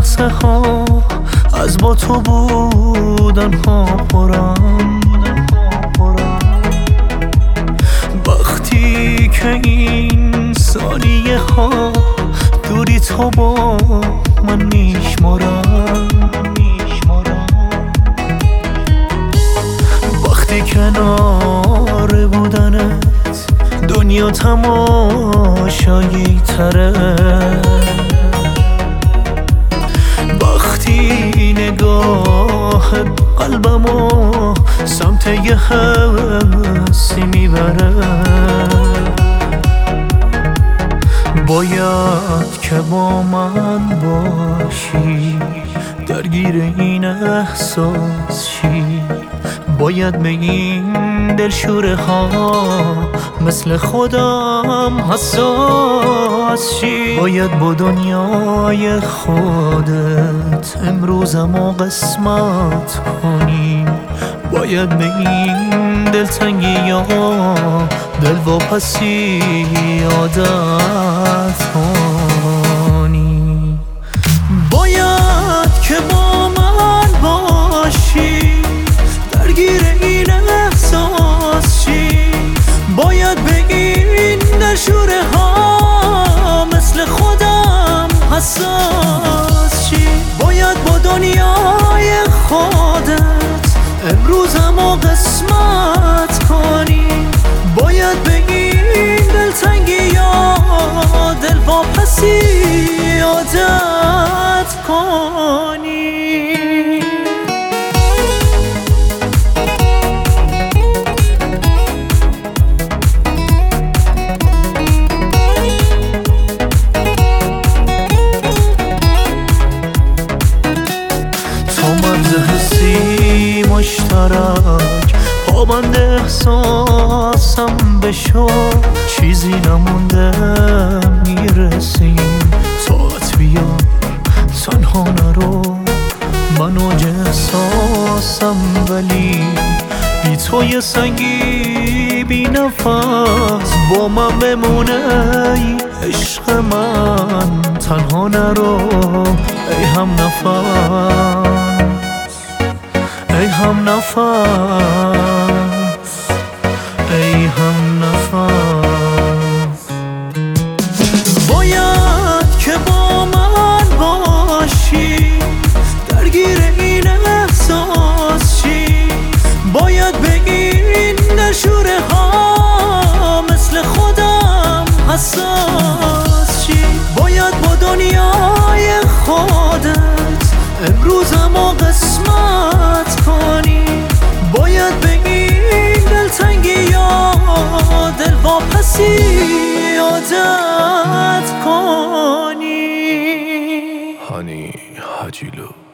لحظه ها از با تو بودن ها پرم، وقتی که این ثانیه ها دوری تو با من میشمارم، وقتی کنار بودنت دنیا تماشایی تره، وقتی نگاه قلبمو سمت یه حسی میبره، باید که با من باشی، درگیر این احساس شی، باید به این دلشوره ها مثل خودم حساس شی، باید با دنیای خودت امروزمو قسمت کنی، باید به این دلتنگی ها دلواپسی عادت کنی، باید که با من باشی، درگیر این احساس شی، باید به این دلشوره ها مثل خودم حساس شی، باید با دنیای خودت امروزمو قسمت کنی، باید به این دلتنگی یا دلواپسی عادت کنی. حسی مشترک پابند احساسم بشو، چیزی نمونده میرسیم، تاعت بیار تنها نرو، من اوج احساسم ولی بی تو یه سنگی بی نفس با من بمونه ای عشق من، تنها نرو ای هم نفس، ای هم نفس، ای هم نفس، باید که با من باشی، درگیر این احساس شی، باید به این دلشوره ها مثل خودم حساس شی، باید با دنیای خودت امروزمو قسمت کنی، باید به این دلتنگی یا دلواپسی عادت کنی. هانی حجیلو